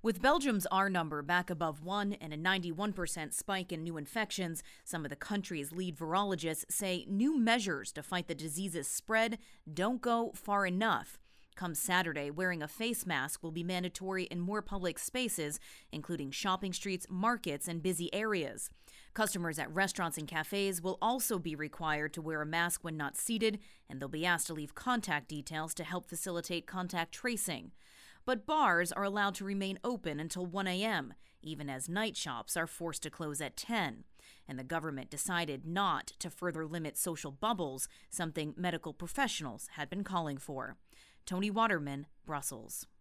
With Belgium's R number back above 1 and a 91% spike in new infections, some of the country's lead virologists say new measures to fight the disease's spread don't go far enough. Come Saturday, wearing a face mask will be mandatory in more public spaces, including shopping streets, markets, and busy areas. Customers at restaurants and cafes will also be required to wear a mask when not seated, and they'll be asked to leave contact details to help facilitate contact tracing. But bars are allowed to remain open until 1 a.m., even as night shops are forced to close at 10. And the government decided not to further limit social bubbles, something medical professionals had been calling for. Tony Waterman, Brussels.